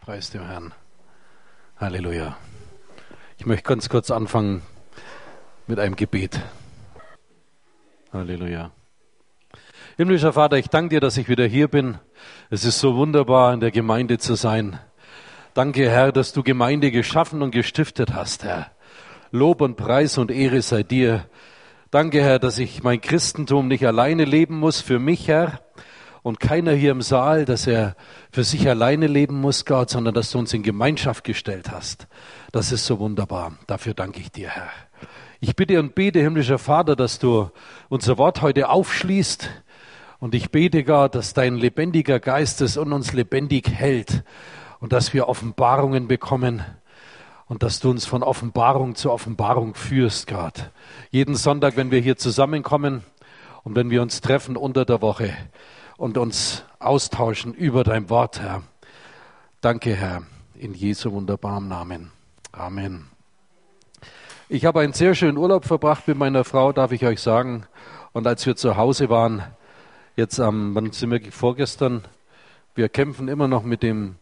Preis dem Herrn. Halleluja. Ich möchte ganz kurz anfangen mit einem Gebet. Halleluja. Himmlischer Vater, ich danke dir, dass ich wieder hier bin. Es ist so wunderbar, in der Gemeinde zu sein. Danke, Herr, dass du Gemeinde geschaffen und gestiftet hast, Herr. Lob und Preis und Ehre sei dir. Danke, Herr, dass ich mein Christentum nicht alleine leben muss für mich, Herr. Und keiner hier im Saal, dass er für sich alleine leben muss, Gott, sondern dass du uns in Gemeinschaft gestellt hast. Das ist so wunderbar. Dafür danke ich dir, Herr. Ich bitte und bete, himmlischer Vater, dass du unser Wort heute aufschließt. Und ich bete, Gott, dass dein lebendiger Geist es in uns lebendig hält und dass wir Offenbarungen bekommen und dass du uns von Offenbarung zu Offenbarung führst, Gott. Jeden Sonntag, wenn wir hier zusammenkommen und wenn wir uns treffen unter der Woche und uns austauschen über dein Wort, Herr. Danke, Herr, in Jesu wunderbaren Namen. Amen. Ich habe einen sehr schönen Urlaub verbracht mit meiner Frau, darf ich euch sagen. Und als wir zu Hause waren, wann sind wir vorgestern, wir kämpfen immer noch mit dem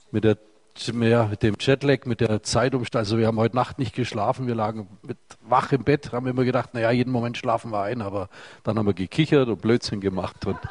Jetlag, mit der Zeitumstellung. Also wir haben heute Nacht nicht geschlafen, wir lagen wach im Bett, haben immer gedacht, naja, jeden Moment schlafen wir ein, aber dann haben wir gekichert und Blödsinn gemacht und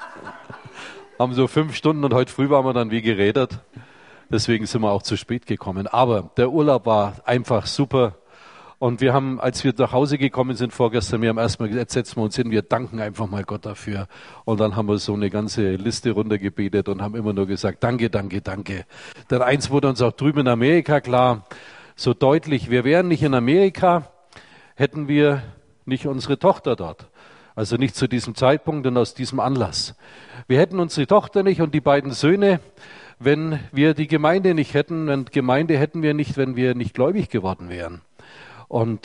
haben so 5 Stunden und heute früh waren wir dann wie gerädert. Deswegen sind wir auch zu spät gekommen. Aber der Urlaub war einfach super. Und wir haben, als wir nach Hause gekommen sind vorgestern, wir haben erstmal gesagt, jetzt setzen wir uns hin, wir danken einfach mal Gott dafür. Und dann haben wir so eine ganze Liste runtergebetet und haben immer nur gesagt, danke, danke, danke. Denn eins wurde uns auch drüben in Amerika klar, so deutlich, wir wären nicht in Amerika, hätten wir nicht unsere Tochter dort. Also nicht zu diesem Zeitpunkt und aus diesem Anlass. Wir hätten unsere Tochter nicht und die beiden Söhne, wenn wir die Gemeinde nicht hätten. Und Gemeinde hätten wir nicht, wenn wir nicht gläubig geworden wären. Und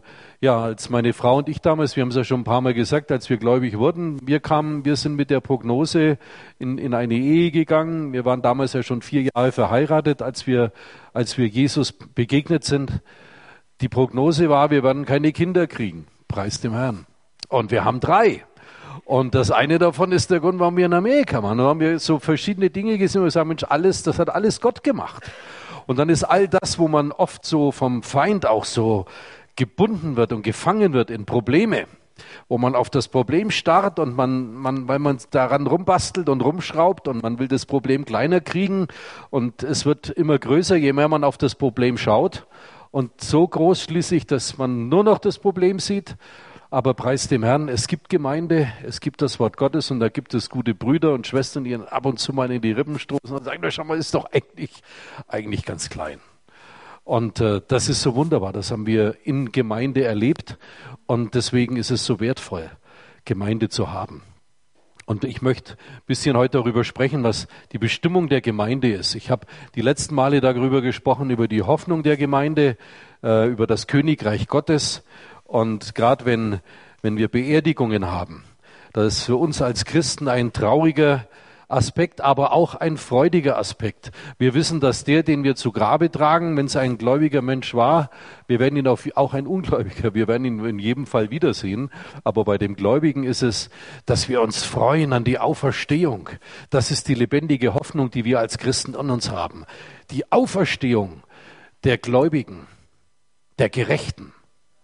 als meine Frau und ich damals, wir haben es ja schon ein paar Mal gesagt, als wir gläubig wurden, wir sind mit der Prognose in eine Ehe gegangen. Wir waren damals ja schon 4 Jahre verheiratet, als wir Jesus begegnet sind. Die Prognose war, wir werden keine Kinder kriegen. Preis dem Herrn. Und wir haben 3. Und das eine davon ist der Grund, warum wir in Amerika waren. Da haben wir so verschiedene Dinge gesehen und gesagt, Mensch, das hat alles Gott gemacht. Und dann ist all das, wo man oft so vom Feind auch so gebunden wird und gefangen wird in Probleme, wo man auf das Problem starrt und weil man daran rumbastelt und rumschraubt und man will das Problem kleiner kriegen und es wird immer größer, je mehr man auf das Problem schaut. Und so groß schließlich, dass man nur noch das Problem sieht. Aber preis dem Herrn, es gibt Gemeinde, es gibt das Wort Gottes und da gibt es gute Brüder und Schwestern, die ab und zu mal in die Rippen stoßen und sagen, schau mal, ist doch eigentlich ganz klein. Und das ist so wunderbar, das haben wir in Gemeinde erlebt und deswegen ist es so wertvoll, Gemeinde zu haben. Und ich möchte ein bisschen heute darüber sprechen, was die Bestimmung der Gemeinde ist. Ich habe die letzten Male darüber gesprochen, über die Hoffnung der Gemeinde, über das Königreich Gottes. Und gerade wenn wir Beerdigungen haben, das ist für uns als Christen ein trauriger Aspekt, aber auch ein freudiger Aspekt. Wir wissen, dass den wir zu Grabe tragen, wenn es ein gläubiger Mensch war, wir werden ihn auch ein Ungläubiger, wir werden ihn in jedem Fall wiedersehen. Aber bei dem Gläubigen ist es, dass wir uns freuen an die Auferstehung. Das ist die lebendige Hoffnung, die wir als Christen an uns haben. Die Auferstehung der Gläubigen, der Gerechten.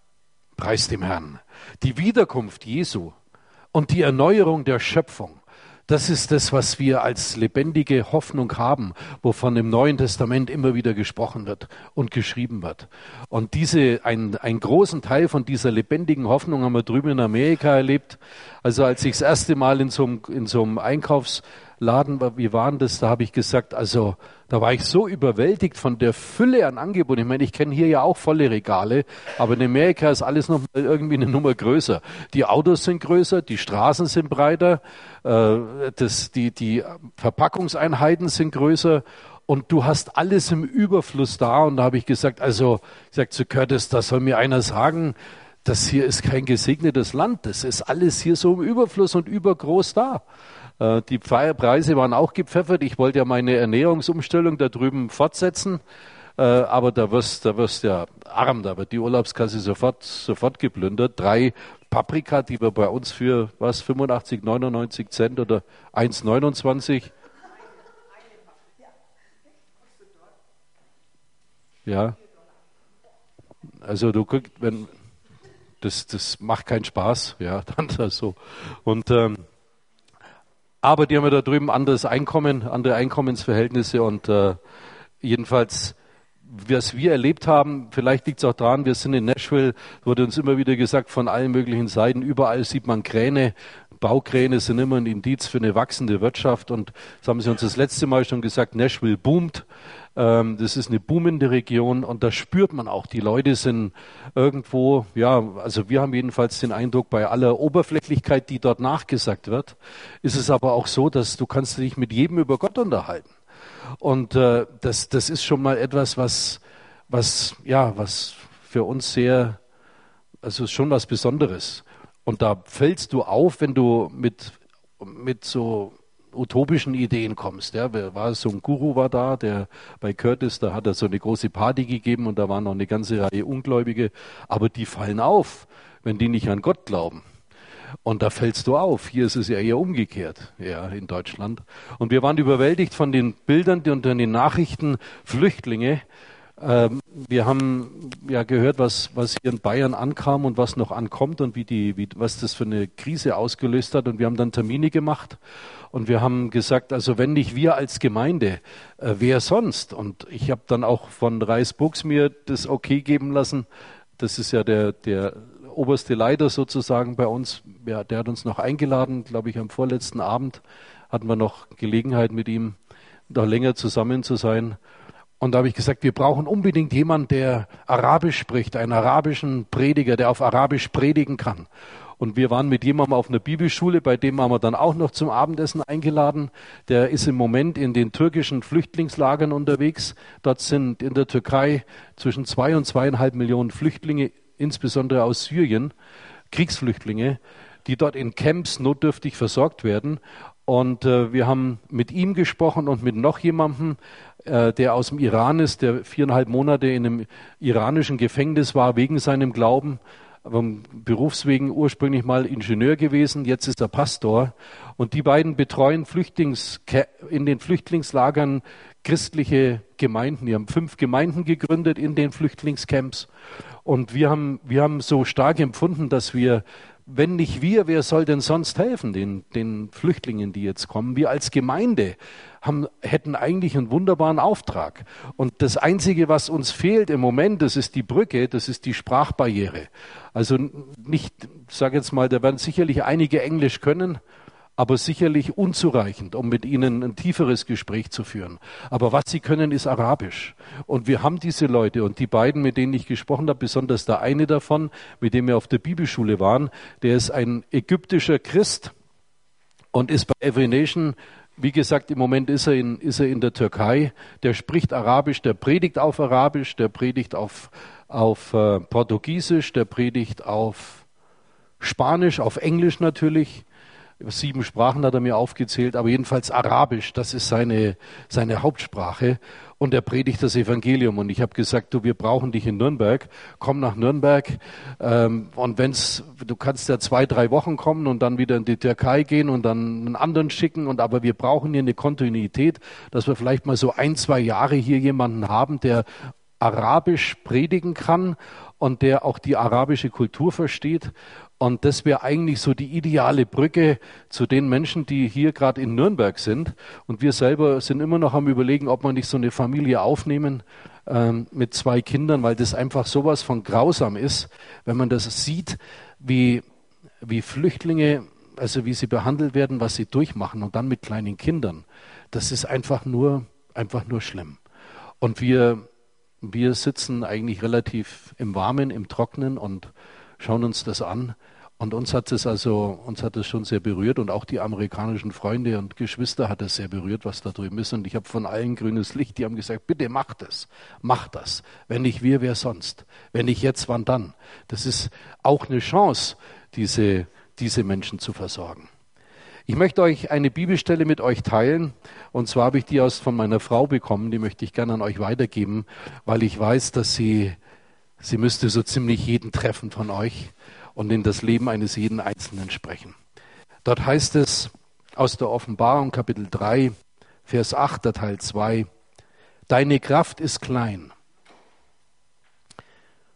Preis dem Herrn. Die Wiederkunft Jesu und die Erneuerung der Schöpfung, das ist das, was wir als lebendige Hoffnung haben, wovon im Neuen Testament immer wieder gesprochen wird und geschrieben wird. Und einen großen Teil von dieser lebendigen Hoffnung haben wir drüben in Amerika erlebt. Also als ich das erste Mal in so einem Einkaufsladen war, wie war das? Da habe ich gesagt, also da war ich so überwältigt von der Fülle an Angeboten. Ich meine, ich kenne hier ja auch volle Regale, aber in Amerika ist alles noch irgendwie eine Nummer größer. Die Autos sind größer, die Straßen sind breiter, die Verpackungseinheiten sind größer und du hast alles im Überfluss da. Und da habe ich gesagt, zu Curtis, da soll mir einer sagen, das hier ist kein gesegnetes Land, das ist alles hier so im Überfluss und übergroß da. Die Preise waren auch gepfeffert. Ich wollte ja meine Ernährungsumstellung da drüben fortsetzen, aber da wirst ja arm, da wird die Urlaubskasse sofort geplündert. 3 Paprika, die wir bei uns für 85, 99 Cent oder 1,29 Ja. Also du kriegst, wenn das macht keinen Spaß, ja, dann das so. Und aber die haben ja da drüben anderes Einkommen, andere Einkommensverhältnisse und jedenfalls, was wir erlebt haben, vielleicht liegt es auch daran, wir sind in Nashville, wurde uns immer wieder gesagt von allen möglichen Seiten, überall sieht man Kräne. Baukräne sind immer ein Indiz für eine wachsende Wirtschaft und das haben sie uns das letzte Mal schon gesagt, Nashville boomt. Das ist eine boomende Region und da spürt man auch, die Leute sind irgendwo, ja, also wir haben jedenfalls den Eindruck, bei aller Oberflächlichkeit, die dort nachgesagt wird, ist es aber auch so, dass du kannst dich mit jedem über Gott unterhalten. Und das ist schon mal etwas, was für uns also ist schon was Besonderes. Und da fällst du auf, wenn du mit so utopischen Ideen kommst. Ja, so ein Guru war da, der bei Curtis, da hat er so eine große Party gegeben und da waren noch eine ganze Reihe Ungläubige, aber die fallen auf, wenn die nicht an Gott glauben. Und da fällst du auf. Hier ist es ja eher umgekehrt, ja, in Deutschland. Und wir waren überwältigt von den Bildern und den Nachrichten Flüchtlinge. Wir haben ja gehört, was hier in Bayern ankam und was noch ankommt und was das für eine Krise ausgelöst hat. Und wir haben dann Termine gemacht und wir haben gesagt, also wenn nicht wir als Gemeinde, wer sonst? Und ich habe dann auch von Reis Buchs mir das okay geben lassen. Das ist ja der oberste Leiter sozusagen bei uns. Ja, der hat uns noch eingeladen, glaube ich, am vorletzten Abend hatten wir noch Gelegenheit mit ihm, da länger zusammen zu sein. Und da habe ich gesagt, wir brauchen unbedingt jemanden, der Arabisch spricht, einen arabischen Prediger, der auf Arabisch predigen kann. Und wir waren mit jemandem auf einer Bibelschule, bei dem haben wir dann auch noch zum Abendessen eingeladen. Der ist im Moment in den türkischen Flüchtlingslagern unterwegs. Dort sind in der Türkei zwischen 2 und 2,5 Millionen Flüchtlinge, insbesondere aus Syrien, Kriegsflüchtlinge, die dort in Camps notdürftig versorgt werden. Und wir haben mit ihm gesprochen und mit noch jemandem, der aus dem Iran ist, der 4,5 Monate in einem iranischen Gefängnis war wegen seinem Glauben, berufswegen ursprünglich mal Ingenieur gewesen, jetzt ist er Pastor. Und die beiden betreuen in den Flüchtlingslagern christliche Gemeinden. Die haben 5 Gemeinden gegründet in den Flüchtlingscamps. Und wir haben so stark empfunden, dass wir, wenn nicht wir, wer soll denn sonst helfen, den Flüchtlingen, die jetzt kommen? Wir als Gemeinde hätten eigentlich einen wunderbaren Auftrag. Und das Einzige, was uns fehlt im Moment, das ist die Brücke, das ist die Sprachbarriere. Also nicht, ich sage jetzt mal, da werden sicherlich einige Englisch können, aber sicherlich unzureichend, um mit ihnen ein tieferes Gespräch zu führen. Aber was sie können, ist Arabisch. Und wir haben diese Leute und die beiden, mit denen ich gesprochen habe, besonders der eine davon, mit dem wir auf der Bibelschule waren, der ist ein ägyptischer Christ und ist bei Every Nation. Wie gesagt, im Moment ist er in der Türkei. Der spricht Arabisch, der predigt auf Arabisch, der predigt auf Portugiesisch, der predigt auf Spanisch, auf Englisch natürlich. 7 Sprachen hat er mir aufgezählt, aber jedenfalls Arabisch, das ist seine Hauptsprache. Und er predigt das Evangelium. Und ich habe gesagt, wir brauchen dich in Nürnberg. Komm nach Nürnberg. Und du kannst ja 2, 3 Wochen kommen und dann wieder in die Türkei gehen und dann einen anderen schicken. Aber wir brauchen hier eine Kontinuität, dass wir vielleicht mal so 1, 2 Jahre hier jemanden haben, der Arabisch predigen kann und der auch die arabische Kultur versteht. Und das wäre eigentlich so die ideale Brücke zu den Menschen, die hier gerade in Nürnberg sind. Und wir selber sind immer noch am Überlegen, ob wir nicht so eine Familie aufnehmen mit 2 Kindern, weil das einfach sowas von grausam ist, wenn man das sieht, wie Flüchtlinge, also wie sie behandelt werden, was sie durchmachen und dann mit kleinen Kindern. Das ist einfach nur schlimm. Und wir sitzen eigentlich relativ im Warmen, im Trockenen und schauen uns das an. Und uns hat es schon sehr berührt und auch die amerikanischen Freunde und Geschwister hat es sehr berührt, was da drüben ist. Und ich habe von allen grünes Licht, die haben gesagt, bitte mach das. Wenn nicht wir, wer sonst? Wenn nicht jetzt, wann dann? Das ist auch eine Chance, diese Menschen zu versorgen. Ich möchte euch eine Bibelstelle mit euch teilen. Und zwar habe ich die von meiner Frau bekommen, die möchte ich gerne an euch weitergeben, weil ich weiß, dass sie müsste so ziemlich jeden treffen von euch und in das Leben eines jeden Einzelnen sprechen. Dort heißt es aus der Offenbarung Kapitel 3, Vers 8, der Teil 2, Deine Kraft ist klein,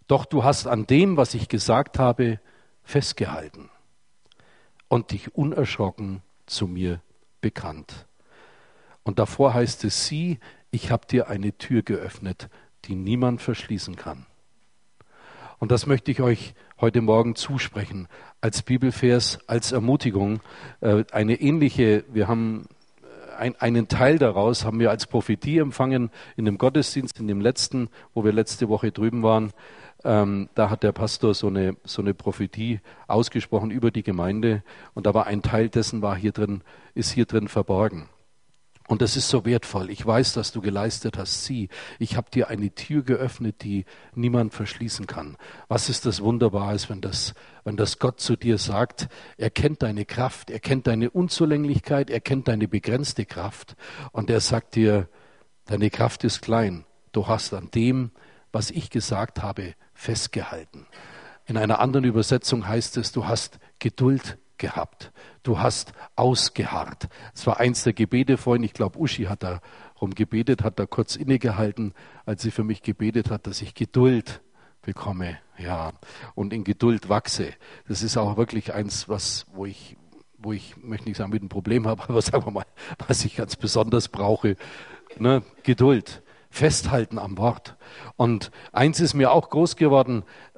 Doch du hast an dem, was ich gesagt habe, festgehalten und dich unerschrocken zu mir bekannt. Und davor heißt es, sieh, ich habe dir eine Tür geöffnet, die niemand verschließen kann. Und das möchte ich euch heute Morgen zusprechen, als Bibelvers, als Ermutigung. Eine ähnliche, wir haben einen Teil daraus, haben wir als Prophetie empfangen in dem Gottesdienst, in dem letzten, wo wir letzte Woche drüben waren. Da hat der Pastor so eine Prophetie ausgesprochen über die Gemeinde. Und aber ein Teil dessen ist hier drin verborgen. Und das ist so wertvoll. Ich weiß, dass du geleistet hast. Sieh, ich habe dir eine Tür geöffnet, die niemand verschließen kann. Was ist das Wunderbares, wenn das Gott zu dir sagt, er kennt deine Kraft, er kennt deine Unzulänglichkeit, er kennt deine begrenzte Kraft. Und er sagt dir, deine Kraft ist klein. Du hast an dem, was ich gesagt habe, festgehalten. In einer anderen Übersetzung heißt es, du hast Geduld gehabt. Du hast ausgeharrt. Es war eins der Gebete vorhin, ich glaube Uschi hat darum gebetet, hat da kurz innegehalten, als sie für mich gebetet hat, dass ich Geduld bekomme, ja, und in Geduld wachse. Das ist auch wirklich eins, wo ich möchte nicht sagen, mit einem Problem habe, aber sagen wir mal, was ich ganz besonders brauche, ne? Geduld, festhalten am Wort. Und eins ist mir auch groß geworden,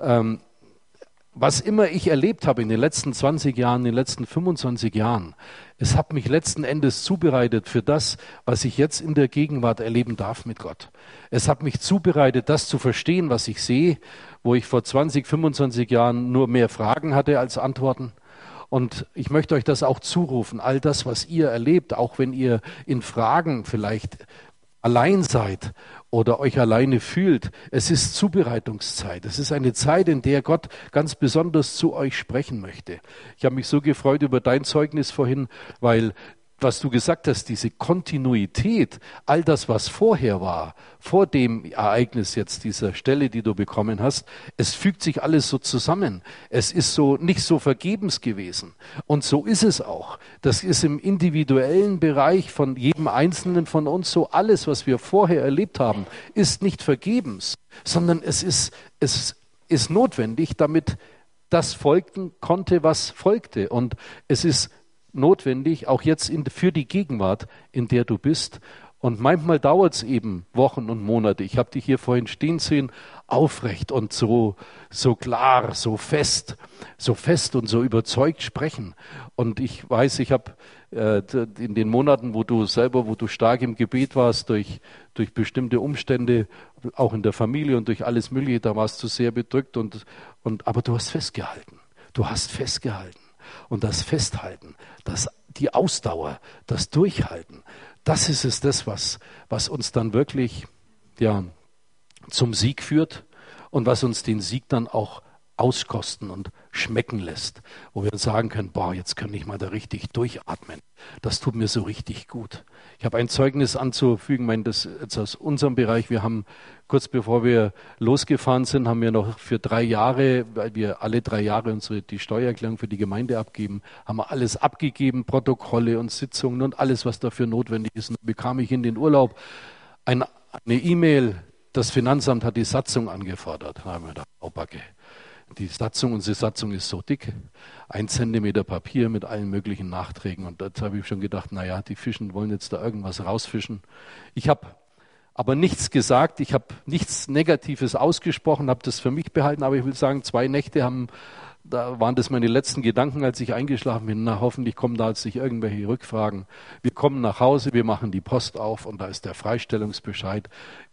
was immer ich erlebt habe in den letzten 20 Jahren, in den letzten 25 Jahren, es hat mich letzten Endes zubereitet für das, was ich jetzt in der Gegenwart erleben darf mit Gott. Es hat mich zubereitet, das zu verstehen, was ich sehe, wo ich vor 20, 25 Jahren nur mehr Fragen hatte als Antworten. Und ich möchte euch das auch zurufen, all das, was ihr erlebt, auch wenn ihr in Fragen vielleicht allein seid oder euch alleine fühlt, es ist Zubereitungszeit. Es ist eine Zeit, in der Gott ganz besonders zu euch sprechen möchte. Ich habe mich so gefreut über dein Zeugnis vorhin, weil was du gesagt hast, diese Kontinuität, all das, was vorher war, vor dem Ereignis jetzt dieser Stelle, die du bekommen hast, es fügt sich alles so zusammen. Es ist so nicht so vergebens gewesen. Und so ist es auch. Das ist im individuellen Bereich von jedem Einzelnen von uns so. Alles, was wir vorher erlebt haben, ist nicht vergebens, sondern es ist notwendig, damit das folgen konnte, was folgte. Und es ist notwendig, auch jetzt für die Gegenwart, in der du bist. Und manchmal dauert es eben Wochen und Monate. Ich habe dich hier vorhin stehen sehen, aufrecht und so klar, so fest und so überzeugt sprechen. Und ich weiß, ich habe in den Monaten, wo du stark im Gebet warst, durch bestimmte Umstände, auch in der Familie und durch alles Mögliche, da warst du sehr bedrückt aber du hast festgehalten. Du hast festgehalten. Und das Festhalten, die Ausdauer, das Durchhalten, das ist es, was uns dann wirklich zum Sieg führt und was uns den Sieg dann auch auskosten und schmecken lässt, wo wir sagen können, jetzt kann ich mal da richtig durchatmen. Das tut mir so richtig gut. Ich habe ein Zeugnis anzufügen, das jetzt aus unserem Bereich. Wir haben kurz bevor wir losgefahren sind, haben wir noch für 3 Jahre, weil wir alle 3 Jahre die Steuererklärung für die Gemeinde abgeben, haben wir alles abgegeben, Protokolle und Sitzungen und alles, was dafür notwendig ist. Und dann bekam ich in den Urlaub eine E-Mail, das Finanzamt hat die Satzung angefordert. Da haben wir gedacht, Backe. Unsere Satzung ist so dick, 1 Zentimeter Papier mit allen möglichen Nachträgen. Und da habe ich schon gedacht, die Fischen wollen jetzt da irgendwas rausfischen. Ich habe aber nichts gesagt, ich habe nichts Negatives ausgesprochen, habe das für mich behalten, aber ich will sagen, 2 Nächte da waren das meine letzten Gedanken, als ich eingeschlafen bin. Hoffentlich kommen da jetzt nicht irgendwelche Rückfragen. Wir kommen nach Hause, wir machen die Post auf und da ist der Freistellungsbescheid.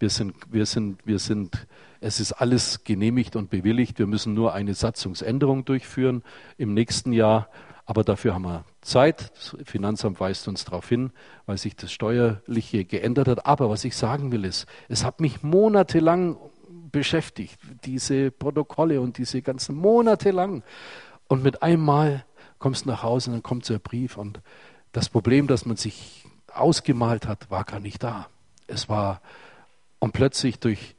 Es ist alles genehmigt und bewilligt. Wir müssen nur eine Satzungsänderung durchführen im nächsten Jahr. Aber dafür haben wir Zeit. Das Finanzamt weist uns darauf hin, weil sich das Steuerliche geändert hat. Aber was ich sagen will ist, es hat mich monatelang beschäftigt, diese Protokolle und diese ganzen Monate lang. Und mit einmal kommst du nach Hause und dann kommt so ein Brief und das Problem, das man sich ausgemalt hat, war gar nicht da. Und plötzlich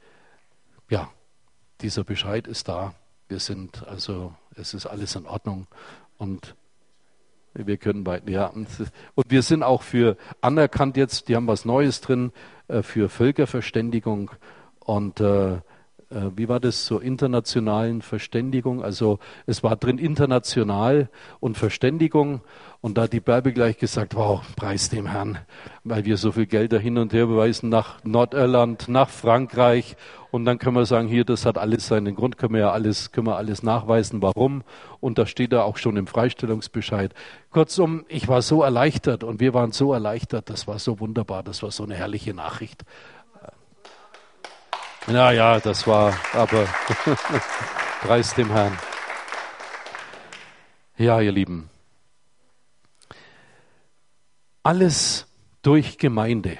dieser Bescheid ist da. Es ist alles in Ordnung und wir können und wir sind auch für anerkannt jetzt, die haben was Neues drin, für Völkerverständigung und wie war das, zur internationalen Verständigung. Also es war drin international und Verständigung. Und da hat die Bärbe gleich gesagt, wow, preis dem Herrn, weil wir so viel Geld da hin und her überweisen nach Nordirland, nach Frankreich. Und dann können wir sagen, hier, das hat alles seinen Grund, können wir alles nachweisen, warum. Und das steht da auch schon im Freistellungsbescheid. Kurzum, ich war so erleichtert und wir waren so erleichtert. Das war so wunderbar, das war so eine herrliche Nachricht. Ja, das war, aber preis dem Herrn. Ja, ihr Lieben. Alles durch Gemeinde.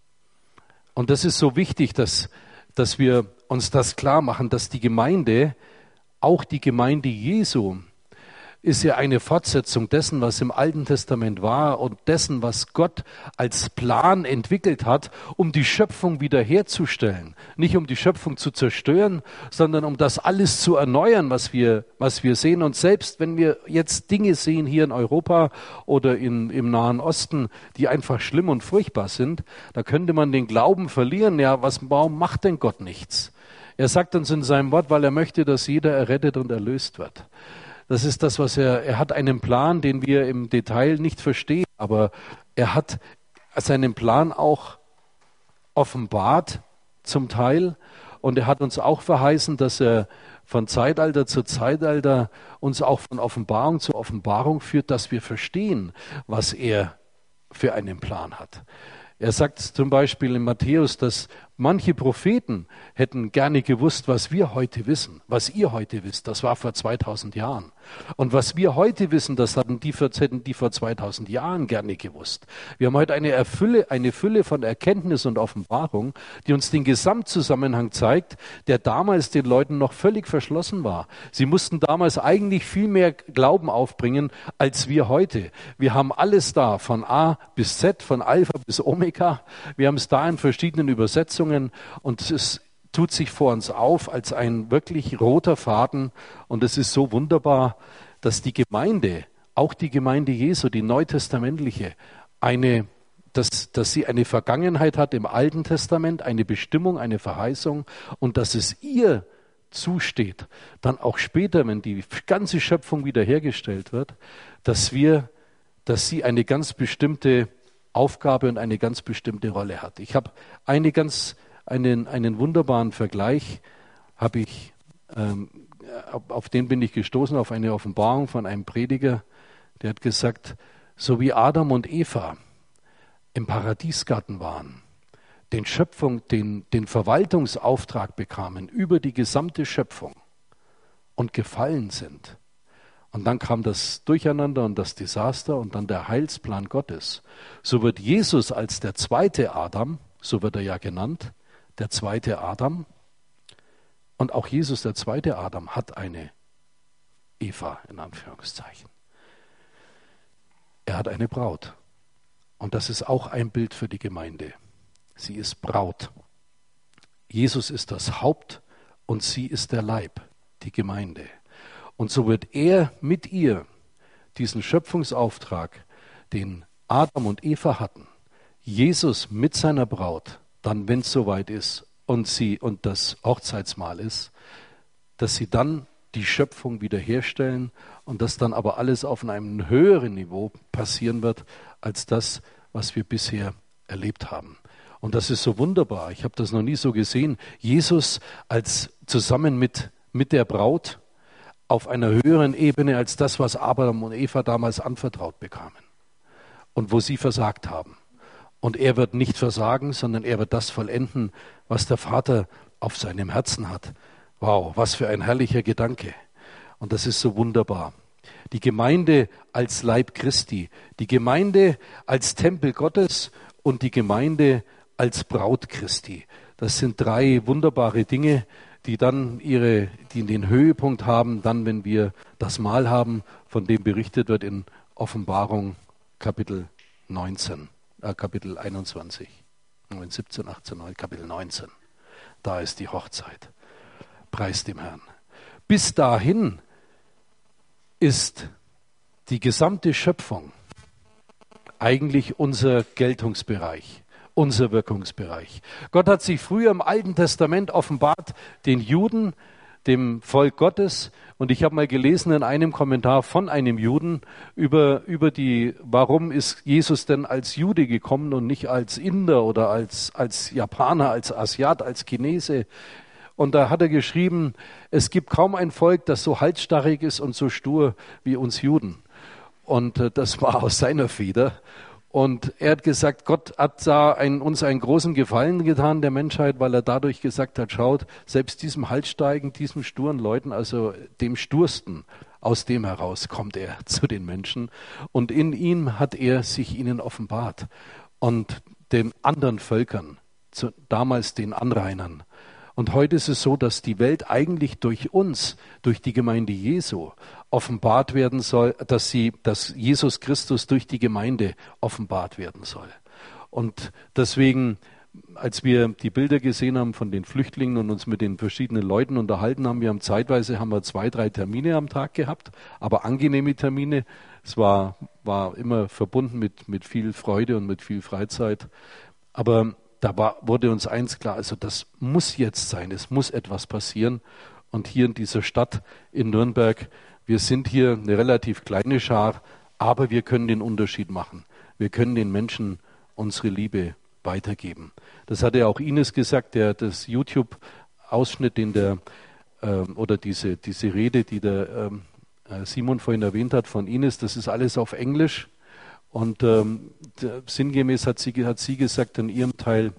Und das ist so wichtig, dass wir uns das klar machen, dass die Gemeinde, auch die Gemeinde Jesu, ist ja eine Fortsetzung dessen, was im Alten Testament war und dessen, was Gott als Plan entwickelt hat, um die Schöpfung wiederherzustellen. Nicht um die Schöpfung zu zerstören, sondern um das alles zu erneuern, was wir sehen. Und selbst wenn wir jetzt Dinge sehen hier in Europa oder im Nahen Osten, die einfach schlimm und furchtbar sind, da könnte man den Glauben verlieren. Ja, warum macht denn Gott nichts? Er sagt uns in seinem Wort, weil er möchte, dass jeder errettet und erlöst wird. Das ist das, was er hat einen Plan, den wir im Detail nicht verstehen, aber er hat seinen Plan auch offenbart zum Teil und er hat uns auch verheißen, dass er von Zeitalter zu Zeitalter uns auch von Offenbarung zu Offenbarung führt, dass wir verstehen, was er für einen Plan hat. Er sagt zum Beispiel in Matthäus, dass manche Propheten hätten gerne gewusst, was wir heute wissen, was ihr heute wisst. Das war vor 2000 Jahren. Und was wir heute wissen, das hätten die vor 2000 Jahren gerne gewusst. Wir haben heute eine Fülle von Erkenntnis und Offenbarung, die uns den Gesamtzusammenhang zeigt, der damals den Leuten noch völlig verschlossen war. Sie mussten damals eigentlich viel mehr Glauben aufbringen, als wir heute. Wir haben alles da, von A bis Z, von Alpha bis Omega. Wir haben es da in verschiedenen Übersetzungen und es tut sich vor uns auf als ein wirklich roter Faden. Und es ist so wunderbar, dass die Gemeinde, auch die Gemeinde Jesu, die neutestamentliche, dass sie eine Vergangenheit hat im Alten Testament, eine Bestimmung, eine Verheißung und dass es ihr zusteht, dann auch später, wenn die ganze Schöpfung wiederhergestellt wird, dass sie eine ganz bestimmte Aufgabe und eine ganz bestimmte Rolle hat. Ich habe einen wunderbaren Vergleich, auf den bin ich gestoßen, auf eine Offenbarung von einem Prediger, der hat gesagt, so wie Adam und Eva im Paradiesgarten waren, den Verwaltungsauftrag bekamen über die gesamte Schöpfung und gefallen sind. Und dann kam das Durcheinander und das Desaster und dann der Heilsplan Gottes. So wird Jesus als der zweite Adam, so wird er ja genannt, der zweite Adam. Und auch Jesus, der zweite Adam, hat eine Eva in Anführungszeichen. Er hat eine Braut. Und das ist auch ein Bild für die Gemeinde. Sie ist Braut. Jesus ist das Haupt und sie ist der Leib, die Gemeinde. Und so wird er mit ihr diesen Schöpfungsauftrag, den Adam und Eva hatten, Jesus mit seiner Braut, dann, wenn es soweit ist und das Hochzeitsmahl ist, dass sie dann die Schöpfung wiederherstellen und dass dann aber alles auf einem höheren Niveau passieren wird, als das, was wir bisher erlebt haben. Und das ist so wunderbar. Ich habe das noch nie so gesehen. Jesus als zusammen mit der Braut auf einer höheren Ebene als das, was Adam und Eva damals anvertraut bekamen und wo sie versagt haben. Und er wird nicht versagen, sondern er wird das vollenden, was der Vater auf seinem Herzen hat. Wow, was für ein herrlicher Gedanke. Und das ist so wunderbar. Die Gemeinde als Leib Christi, die Gemeinde als Tempel Gottes und die Gemeinde als Braut Christi. Das sind drei wunderbare Dinge, die den Höhepunkt haben, dann, wenn wir das Mahl haben, von dem berichtet wird in Offenbarung Kapitel 21, 17, 18, Kapitel 19. Da ist die Hochzeit. Preis dem Herrn. Bis dahin ist die gesamte Schöpfung eigentlich unser Geltungsbereich, unser Wirkungsbereich. Gott hat sich früher im Alten Testament offenbart den Juden, dem Volk Gottes. Und ich habe mal gelesen in einem Kommentar von einem Juden über warum ist Jesus denn als Jude gekommen und nicht als Inder oder als Japaner, als Asiat, als Chinese. Und da hat er geschrieben, es gibt kaum ein Volk, das so halsstarrig ist und so stur wie uns Juden. Und das war aus seiner Feder. Und er hat gesagt, Gott hat da uns einen großen Gefallen getan, der Menschheit, weil er dadurch gesagt hat, schaut, selbst diesem halsstarrigen, diesem sturen Leuten, also dem Stursten, aus dem heraus kommt er zu den Menschen. Und in ihm hat er sich ihnen offenbart. Und den anderen Völkern, damals den Anrainern. Und heute ist es so, dass die Welt eigentlich durch uns, durch die Gemeinde Jesu, offenbart werden soll, dass Jesus Christus durch die Gemeinde offenbart werden soll. Und deswegen, als wir die Bilder gesehen haben von den Flüchtlingen und uns mit den verschiedenen Leuten unterhalten haben, zeitweise 2, 3 Termine am Tag gehabt, aber angenehme Termine. Es war immer verbunden mit viel Freude und mit viel Freizeit. Aber wurde uns eins klar, also das muss jetzt sein, es muss etwas passieren. Und hier in dieser Stadt in Nürnberg, wir sind hier eine relativ kleine Schar, aber wir können den Unterschied machen. Wir können den Menschen unsere Liebe weitergeben. Das hatte auch Ines gesagt, das YouTube-Ausschnitt, oder diese Rede, die der Simon vorhin erwähnt hat von Ines, das ist alles auf Englisch. Und sinngemäß hat sie gesagt in ihrem Teil,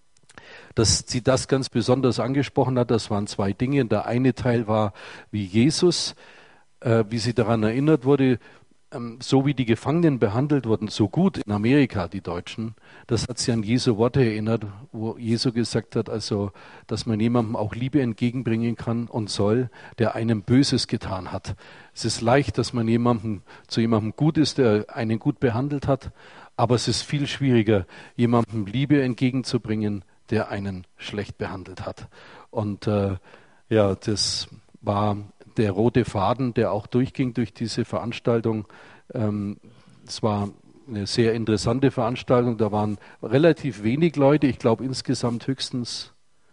dass sie das ganz besonders angesprochen hat. Das waren 2 Dinge. Der eine Teil war, wie Jesus, wie sie daran erinnert wurde, so wie die Gefangenen behandelt wurden, so gut in Amerika, die Deutschen. Das hat sie an Jesu Worte erinnert, wo Jesu gesagt hat, also, dass man jemandem auch Liebe entgegenbringen kann und soll, der einem Böses getan hat. Es ist leicht, dass man zu jemandem gut ist, der einen gut behandelt hat, aber es ist viel schwieriger, jemandem Liebe entgegenzubringen, der einen schlecht behandelt hat. Und das war der rote Faden, der auch durchging durch diese Veranstaltung. Es war eine sehr interessante Veranstaltung. Da waren relativ wenig Leute. Ich glaube insgesamt höchstens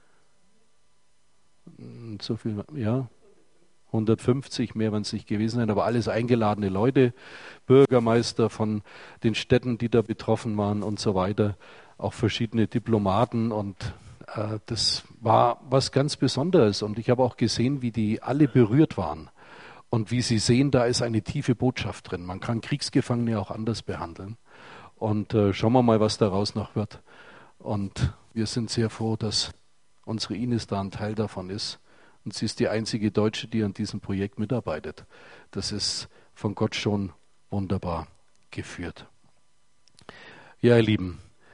150, mehr werden es nicht gewesen sein, aber alles eingeladene Leute, Bürgermeister von den Städten, die da betroffen waren und so weiter, auch verschiedene Diplomaten, und das war was ganz Besonderes. Und ich habe auch gesehen, wie die alle berührt waren. Und wie Sie sehen, da ist eine tiefe Botschaft drin. Man kann Kriegsgefangene auch anders behandeln. Und schauen wir mal, was daraus noch wird. Und wir sind sehr froh, dass unsere Ines da ein Teil davon ist. Und sie ist die einzige Deutsche, die an diesem Projekt mitarbeitet. Das ist von Gott schon wunderbar geführt. Ja, ihr Lieben,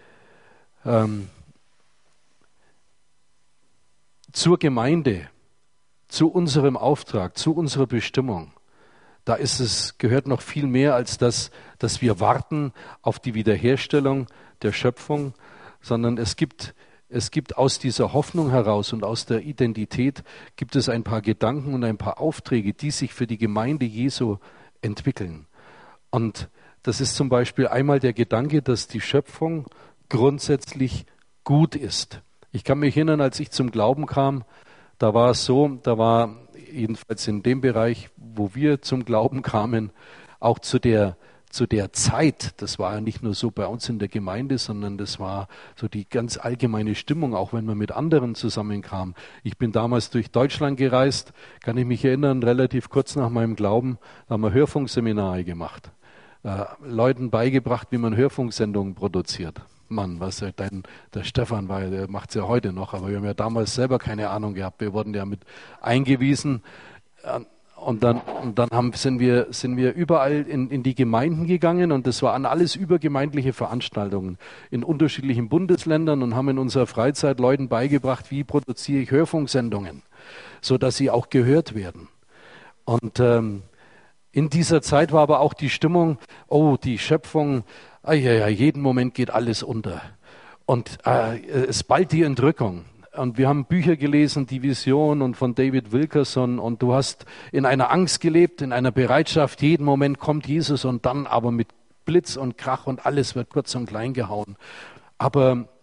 zur Gemeinde, zu unserem Auftrag, zu unserer Bestimmung, da gehört noch viel mehr als das, dass wir warten auf die Wiederherstellung der Schöpfung, sondern es gibt aus dieser Hoffnung heraus und aus der Identität gibt es ein paar Gedanken und ein paar Aufträge, die sich für die Gemeinde Jesu entwickeln. Und das ist zum Beispiel einmal der Gedanke, dass die Schöpfung grundsätzlich gut ist. Ich kann mich erinnern, als ich zum Glauben kam, da war es so, da war jedenfalls in dem Bereich, wo wir zum Glauben kamen, auch zu der Zeit, das war ja nicht nur so bei uns in der Gemeinde, sondern das war so die ganz allgemeine Stimmung, auch wenn man mit anderen zusammenkam. Ich bin damals durch Deutschland gereist, kann ich mich erinnern, relativ kurz nach meinem Glauben, da haben wir Hörfunkseminare gemacht, Leuten beigebracht, wie man Hörfunksendungen produziert. Mann, der Stefan der macht es ja heute noch, aber wir haben ja damals selber keine Ahnung gehabt. Wir wurden ja mit eingewiesen und dann sind wir überall in die Gemeinden gegangen, und das waren alles übergemeindliche Veranstaltungen in unterschiedlichen Bundesländern, und haben in unserer Freizeit Leuten beigebracht, wie produziere ich Hörfunksendungen, sodass sie auch gehört werden. Und in dieser Zeit war aber auch die Stimmung, die Schöpfung, jeden Moment geht alles unter. Und es ballt die Entrückung. Und wir haben Bücher gelesen, die Vision und von David Wilkerson, und du hast in einer Angst gelebt, in einer Bereitschaft, jeden Moment kommt Jesus, und dann aber mit Blitz und Krach und alles wird kurz und klein gehauen. Aber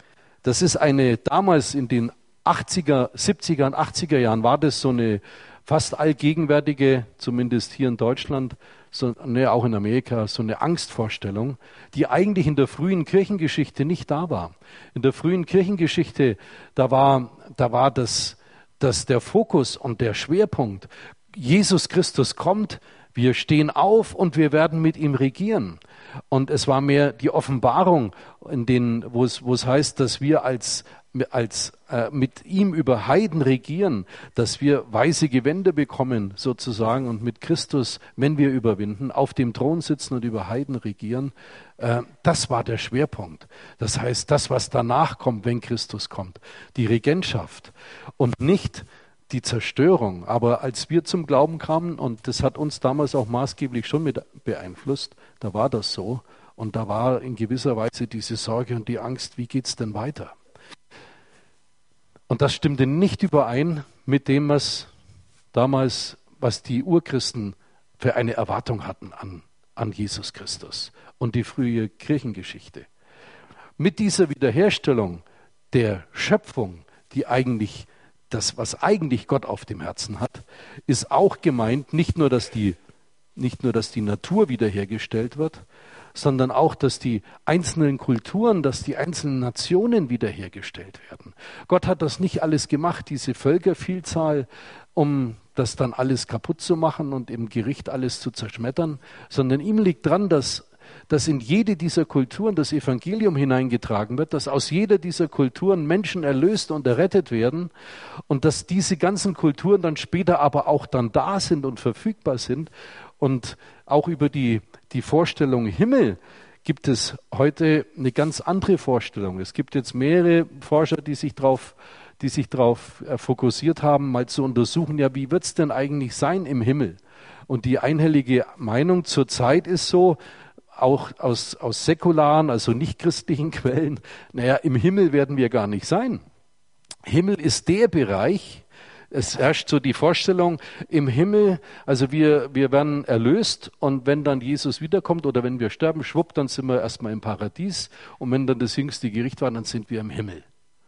Das ist damals in den 80er, 70er und 80er Jahren war das so eine fast allgegenwärtige, zumindest hier in Deutschland, auch in Amerika, so eine Angstvorstellung, die eigentlich in der frühen Kirchengeschichte nicht da war. In der frühen Kirchengeschichte, da war das der Fokus und der Schwerpunkt. Jesus Christus kommt, wir stehen auf und wir werden mit ihm regieren. Und es war mehr die Offenbarung, wo es heißt, dass wir mit ihm über Heiden regieren, dass wir weiße Gewänder bekommen sozusagen und mit Christus, wenn wir überwinden, auf dem Thron sitzen und über Heiden regieren. Das war der Schwerpunkt. Das heißt, das, was danach kommt, wenn Christus kommt, die Regentschaft und nicht die Zerstörung. Aber als wir zum Glauben kamen, und das hat uns damals auch maßgeblich schon mit beeinflusst, da war das so. Und da war in gewisser Weise diese Sorge und die Angst, wie geht's denn weiter? Und das stimmte nicht überein mit dem, was die Urchristen für eine Erwartung hatten an Jesus Christus und die frühe Kirchengeschichte. Mit dieser Wiederherstellung der Schöpfung, was eigentlich Gott auf dem Herzen hat, ist auch gemeint, nicht nur, dass die Natur wiederhergestellt wird, sondern auch, dass die einzelnen Kulturen, dass die einzelnen Nationen wiederhergestellt werden. Gott hat das nicht alles gemacht, diese Völkervielzahl, um das dann alles kaputt zu machen und im Gericht alles zu zerschmettern, sondern ihm liegt dran, dass in jede dieser Kulturen das Evangelium hineingetragen wird, dass aus jeder dieser Kulturen Menschen erlöst und errettet werden und dass diese ganzen Kulturen dann später aber auch dann da sind und verfügbar sind. Und auch über die Vorstellung Himmel gibt es heute eine ganz andere Vorstellung. Es gibt jetzt mehrere Forscher, die sich darauf fokussiert haben, mal zu untersuchen, ja, wie wird es denn eigentlich sein im Himmel? Und die einhellige Meinung zurzeit ist so, auch aus säkularen, also nicht christlichen Quellen, im Himmel werden wir gar nicht sein. Himmel ist der Bereich, es herrscht so die Vorstellung, im Himmel, also wir werden erlöst und wenn dann Jesus wiederkommt oder wenn wir sterben, schwupp, dann sind wir erstmal im Paradies und wenn dann das jüngste Gericht war, dann sind wir im Himmel.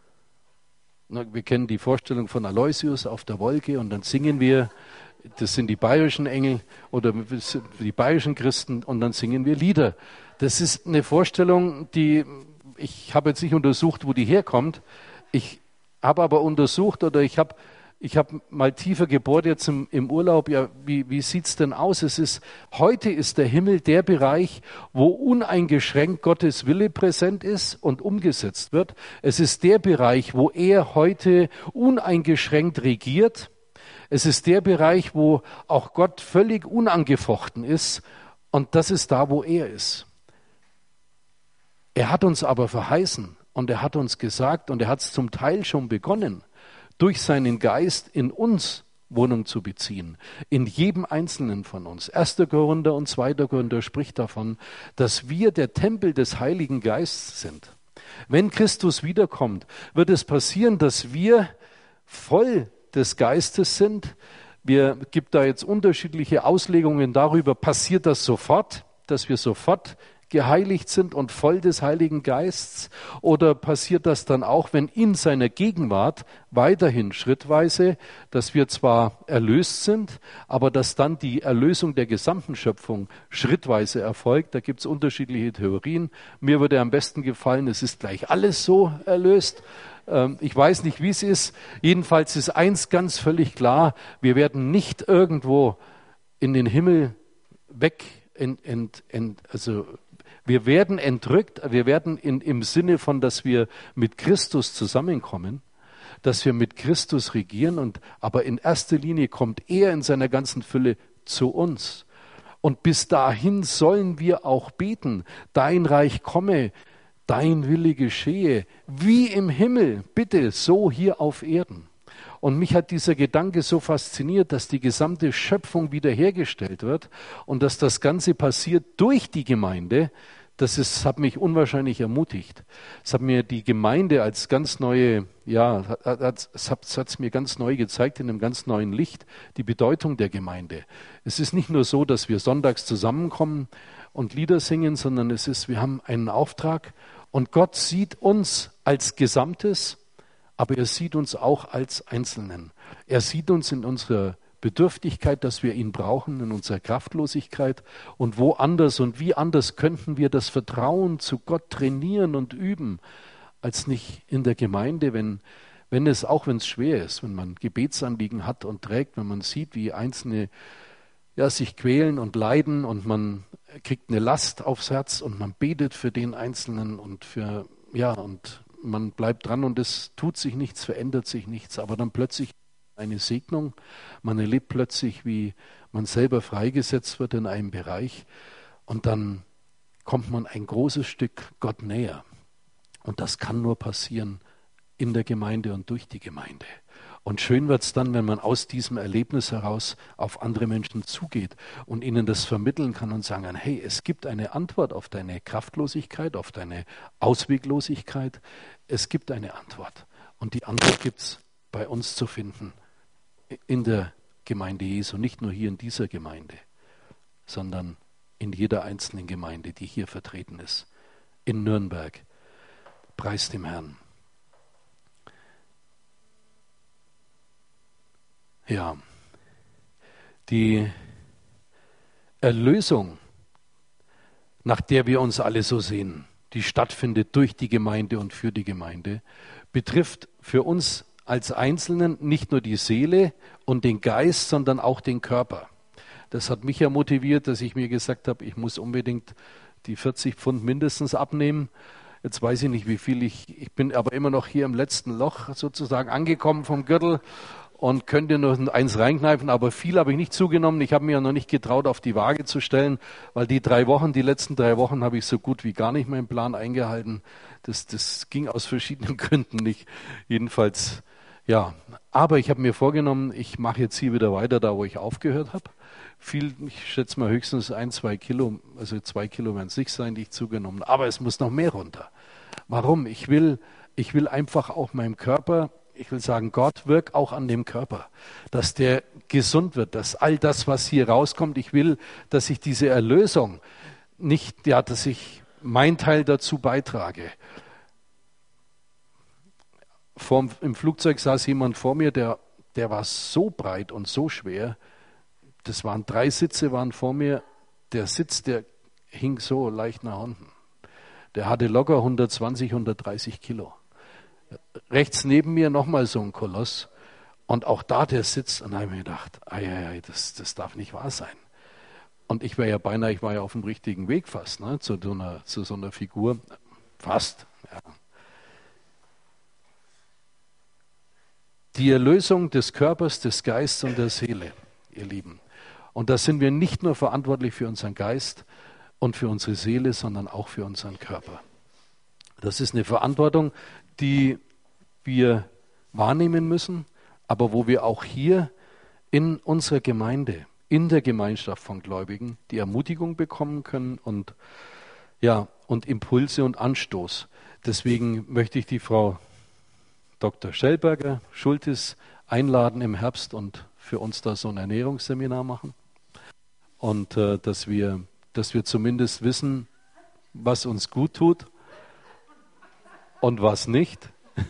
Wir kennen die Vorstellung von Aloysius auf der Wolke und dann singen wir, das sind die bayerischen Engel oder die bayerischen Christen und dann singen wir Lieder. Das ist eine Vorstellung, ich habe jetzt nicht untersucht, wo die herkommt. Ich habe aber untersucht oder ich habe mal tiefer gebohrt jetzt im Urlaub, ja, wie sieht's denn aus? Heute ist der Himmel der Bereich, wo uneingeschränkt Gottes Wille präsent ist und umgesetzt wird. Es ist der Bereich, wo er heute uneingeschränkt regiert. Es ist der Bereich, wo auch Gott völlig unangefochten ist. Und das ist da, wo er ist. Er hat uns aber verheißen und er hat uns gesagt und er hat es zum Teil schon begonnen, durch seinen Geist in uns Wohnung zu beziehen, in jedem Einzelnen von uns. 1. Korinther und 2. Korinther spricht davon, dass wir der Tempel des Heiligen Geistes sind. Wenn Christus wiederkommt, wird es passieren, dass wir voll des Geistes sind. Gibt da jetzt unterschiedliche Auslegungen darüber, passiert das sofort, dass wir sofort geheiligt sind und voll des Heiligen Geistes? Oder passiert das dann auch, wenn in seiner Gegenwart weiterhin schrittweise, dass wir zwar erlöst sind, aber dass dann die Erlösung der gesamten Schöpfung schrittweise erfolgt? Da gibt es unterschiedliche Theorien. Mir würde am besten gefallen, es ist gleich alles so erlöst. Ich weiß nicht, wie es ist. Jedenfalls ist eins ganz völlig klar, wir werden nicht irgendwo in den Himmel wir werden entrückt, wir werden im Sinne von, dass wir mit Christus zusammenkommen, dass wir mit Christus regieren, aber in erster Linie kommt er in seiner ganzen Fülle zu uns. Und bis dahin sollen wir auch beten, dein Reich komme, dein Wille geschehe, wie im Himmel, bitte, so hier auf Erden. Und mich hat dieser Gedanke so fasziniert, dass die gesamte Schöpfung wiederhergestellt wird und dass das Ganze passiert durch die Gemeinde. Hat mich unwahrscheinlich ermutigt. Es hat mir die Gemeinde als ganz neue, es hat mir ganz neu gezeigt, in einem ganz neuen Licht, die Bedeutung der Gemeinde. Es ist nicht nur so, dass wir sonntags zusammenkommen und Lieder singen, sondern wir haben einen Auftrag Und Gott sieht uns als Gesamtes, aber er sieht uns auch als Einzelnen. Er sieht uns in unserer Bedürftigkeit, dass wir ihn brauchen, in unserer Kraftlosigkeit. Und woanders und wie anders könnten wir das Vertrauen zu Gott trainieren und üben, als nicht in der Gemeinde, wenn es schwer ist, wenn man Gebetsanliegen hat und trägt, wenn man sieht, wie Einzelne sich quälen und leiden und man kriegt eine Last aufs Herz und man betet für den Einzelnen und und man bleibt dran und es tut sich nichts, verändert sich nichts, aber dann plötzlich eine Segnung, man erlebt plötzlich, wie man selber freigesetzt wird in einem Bereich und dann kommt man ein großes Stück Gott näher. Und das kann nur passieren in der Gemeinde und durch die Gemeinde. Und schön wird es dann, wenn man aus diesem Erlebnis heraus auf andere Menschen zugeht und ihnen das vermitteln kann und sagen, hey, es gibt eine Antwort auf deine Kraftlosigkeit, auf deine Ausweglosigkeit. Es gibt eine Antwort. Und die Antwort gibt es bei uns zu finden in der Gemeinde Jesu, nicht nur hier in dieser Gemeinde, sondern in jeder einzelnen Gemeinde, die hier vertreten ist, in Nürnberg. Preis dem Herrn. Ja, die Erlösung, nach der wir uns alle so sehen, die stattfindet durch die Gemeinde und für die Gemeinde, betrifft für uns als Einzelnen nicht nur die Seele und den Geist, sondern auch den Körper. Das hat mich ja motiviert, dass ich mir gesagt habe, ich muss unbedingt die 40 Pfund mindestens abnehmen. Jetzt weiß ich nicht, wie viel ich bin aber immer noch hier im letzten Loch sozusagen angekommen vom Gürtel und könnte noch eins reinkneifen, aber viel habe ich nicht zugenommen. Ich habe mir ja noch nicht getraut, auf die Waage zu stellen, weil die letzten 3 Wochen habe ich so gut wie gar nicht meinen Plan eingehalten. Das ging aus verschiedenen Gründen nicht. Jedenfalls, ja. Aber ich habe mir vorgenommen, ich mache jetzt hier wieder weiter, da wo ich aufgehört habe. Ich schätze mal höchstens 1, 2 Kilo, also 2 Kilo werden es nicht sein, die ich zugenommen habe. Aber es muss noch mehr runter. Warum? Ich will einfach auch meinem Körper, ich will sagen, Gott wirkt auch an dem Körper, dass der gesund wird, dass all das, was hier rauskommt, ich will, dass ich diese Erlösung nicht, dass ich mein Teil dazu beitrage. Im Flugzeug saß jemand vor mir, der war so breit und so schwer, 3 Sitze waren vor mir, der Sitz, der hing so leicht nach unten. Der hatte locker 120, 130 Kilo. Rechts neben mir nochmal so ein Koloss. Und auch da der Sitz. Und da habe ich mir gedacht, das darf nicht wahr sein. Und ich war ja auf dem richtigen Weg fast, ne, zu so einer Figur. Fast, ja. Die Erlösung des Körpers, des Geistes und der Seele, ihr Lieben. Und da sind wir nicht nur verantwortlich für unseren Geist und für unsere Seele, sondern auch für unseren Körper. Das ist eine Verantwortung, die wir wahrnehmen müssen, aber wo wir auch hier in unserer Gemeinde, in der Gemeinschaft von Gläubigen, die Ermutigung bekommen können und Impulse und Anstoß. Deswegen möchte ich die Frau Dr. Schultes einladen im Herbst und für uns da so ein Ernährungsseminar machen. Und dass wir zumindest wissen, was uns gut tut und was nicht.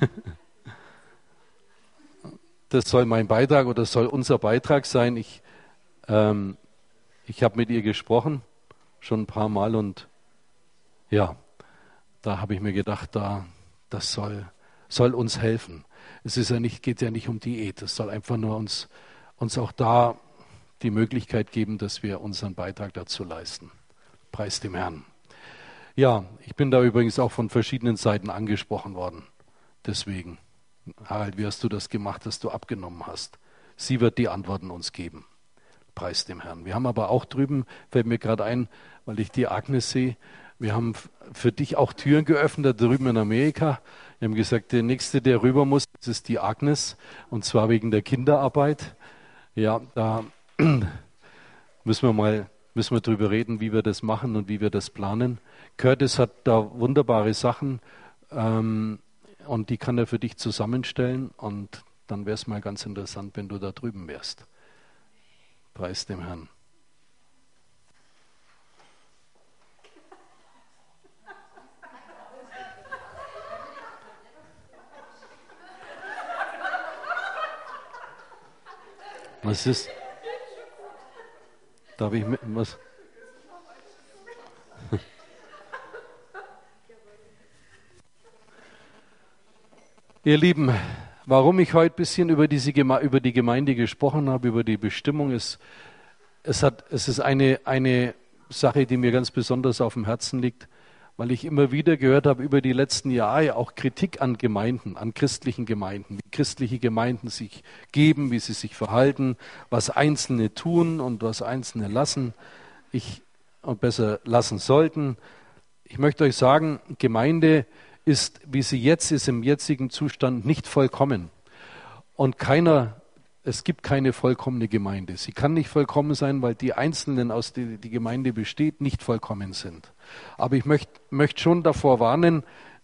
Das soll mein Beitrag oder soll unser Beitrag sein. Ich habe mit ihr gesprochen, schon ein paar Mal und ja, da habe ich mir gedacht, das soll uns helfen. Geht ja nicht um Diät, es soll einfach nur uns auch da die Möglichkeit geben, dass wir unseren Beitrag dazu leisten. Preis dem Herrn. Ja, ich bin da übrigens auch von verschiedenen Seiten angesprochen worden. Deswegen, Harald, wie hast du das gemacht, dass du abgenommen hast? Sie wird die Antworten uns geben. Preis dem Herrn. Wir haben aber auch drüben, fällt mir gerade ein, weil ich die Agnes sehe, wir haben für dich auch Türen geöffnet, da drüben in Amerika. Wir haben gesagt, der Nächste, der rüber muss, das ist die Agnes, und zwar wegen der Kinderarbeit. Ja, da müssen wir drüber reden, wie wir das machen und wie wir das planen. Curtis hat da wunderbare Sachen und die kann er für dich zusammenstellen und dann wäre es mal ganz interessant, wenn du da drüben wärst. Preis dem Herrn. Was ist? Darf ich mit was? Ihr Lieben, warum ich heute ein bisschen über die Gemeinde gesprochen habe, über die Bestimmung, es ist eine Sache, die mir ganz besonders auf dem Herzen liegt, weil ich immer wieder gehört habe über die letzten Jahre auch Kritik an Gemeinden, an christlichen Gemeinden, wie christliche Gemeinden sich geben, wie sie sich verhalten, was Einzelne tun und was Einzelne lassen und besser lassen sollten. Ich möchte euch sagen, Gemeinde ist, wie sie jetzt ist, im jetzigen Zustand nicht vollkommen. Und es gibt keine vollkommene Gemeinde. Sie kann nicht vollkommen sein, weil die Einzelnen, aus denen die Gemeinde besteht, nicht vollkommen sind. Aber ich möchte schon davor warnen,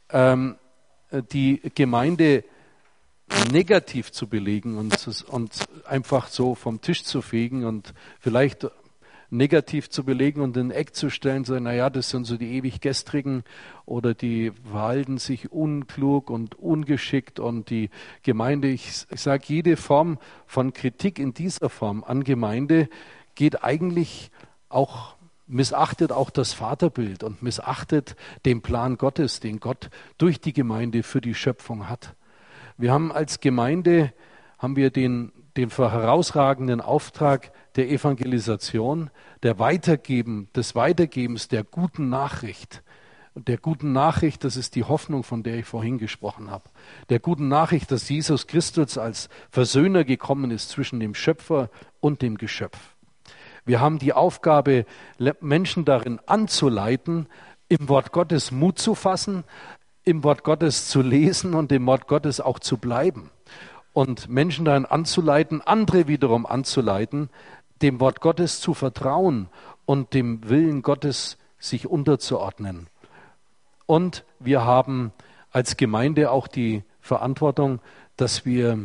die Gemeinde negativ zu belegen und einfach so vom Tisch zu fegen und vielleicht negativ zu belegen und in ein Eck zu stellen, so, naja, das sind so die ewig Gestrigen oder die verhalten sich unklug und ungeschickt und die Gemeinde, ich sage, jede Form von Kritik in dieser Form an Gemeinde geht eigentlich auch, missachtet auch das Vaterbild und missachtet den Plan Gottes, den Gott durch die Gemeinde für die Schöpfung hat. Wir haben als Gemeinde, den herausragenden Auftrag der Evangelisation, des Weitergebens der guten Nachricht. Und der guten Nachricht, das ist die Hoffnung, von der ich vorhin gesprochen habe. Der guten Nachricht, dass Jesus Christus als Versöhner gekommen ist zwischen dem Schöpfer und dem Geschöpf. Wir haben die Aufgabe, Menschen darin anzuleiten, im Wort Gottes Mut zu fassen, im Wort Gottes zu lesen und im Wort Gottes auch zu bleiben. Und Menschen darin anzuleiten, andere wiederum anzuleiten, dem Wort Gottes zu vertrauen und dem Willen Gottes sich unterzuordnen. Und wir haben als Gemeinde auch die Verantwortung, dass wir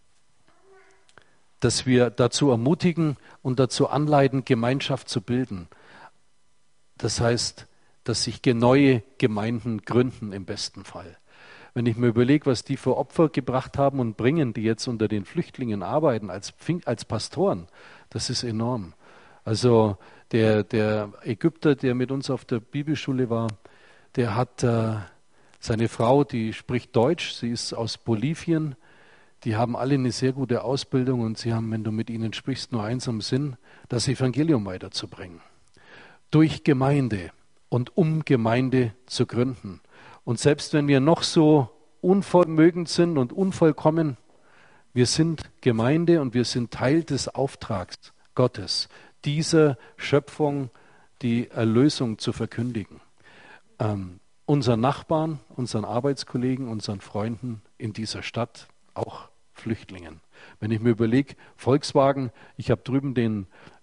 dazu ermutigen und dazu anleiten, Gemeinschaft zu bilden. Das heißt, dass sich neue Gemeinden gründen im besten Fall. Wenn ich mir überlege, was die für Opfer gebracht haben und bringen, die jetzt unter den Flüchtlingen arbeiten, als Pastoren, das ist enorm. Also der Ägypter, der mit uns auf der Bibelschule war, der hat seine Frau, die spricht Deutsch, sie ist aus Bolivien, die haben alle eine sehr gute Ausbildung und sie haben, wenn du mit ihnen sprichst, nur eins im Sinn, das Evangelium weiterzubringen. Durch Gemeinde und um Gemeinde zu gründen. Und selbst wenn wir noch so unvermögend sind und unvollkommen, wir sind Gemeinde und wir sind Teil des Auftrags Gottes, dieser Schöpfung die Erlösung zu verkündigen. Unseren Nachbarn, unseren Arbeitskollegen, unseren Freunden in dieser Stadt, auch Flüchtlingen. Wenn ich mir überlege, Volkswagen, ich habe drüben den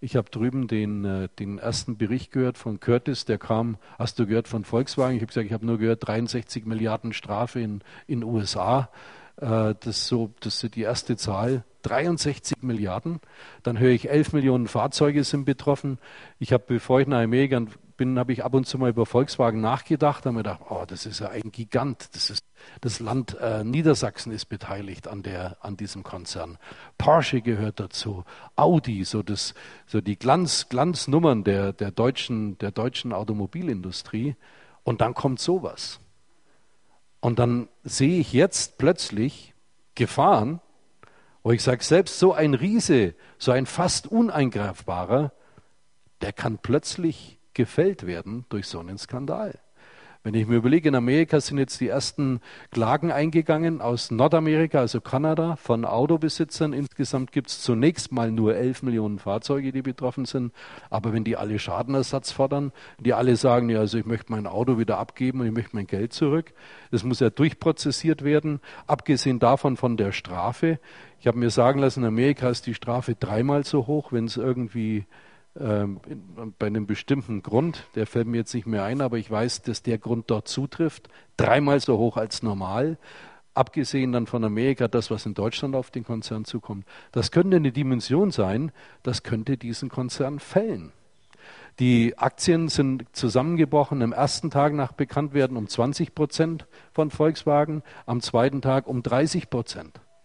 ersten Bericht gehört von Curtis, der kam, hast du gehört von Volkswagen? Ich habe gesagt, ich habe nur gehört, 63 Milliarden Strafe in den USA. Das ist die erste Zahl. 63 Milliarden. Dann höre ich, 11 Millionen Fahrzeuge sind betroffen. Bevor ich nach Amerika bin, habe ich ab und zu mal über Volkswagen nachgedacht. Da habe ich gedacht, oh, das ist ja ein Gigant. Das Land Niedersachsen ist beteiligt an diesem Konzern. Porsche gehört dazu. Audi, so die Glanznummern der deutschen Automobilindustrie. Und dann kommt sowas. Und dann sehe ich jetzt plötzlich Gefahren, wo ich sage, selbst so ein Riese, so ein fast uneingreifbarer, der kann plötzlich gefällt werden durch so einen Skandal. Wenn ich mir überlege, in Amerika sind jetzt die ersten Klagen eingegangen aus Nordamerika, also Kanada, von Autobesitzern. Insgesamt gibt es zunächst mal nur 11 Millionen Fahrzeuge, die betroffen sind. Aber wenn die alle Schadenersatz fordern, die alle sagen, ja, also ich möchte mein Auto wieder abgeben und ich möchte mein Geld zurück, das muss ja durchprozessiert werden. Abgesehen davon von der Strafe. Ich habe mir sagen lassen, in Amerika ist die Strafe 3-mal so hoch, wenn es irgendwie bei einem bestimmten Grund, der fällt mir jetzt nicht mehr ein, aber ich weiß, dass der Grund dort zutrifft, 3-mal so hoch als normal, abgesehen dann von Amerika, das, was in Deutschland auf den Konzern zukommt. Das könnte eine Dimension sein, das könnte diesen Konzern fällen. Die Aktien sind zusammengebrochen am ersten Tag nach Bekanntwerden um 20% von Volkswagen, am zweiten Tag um 30%.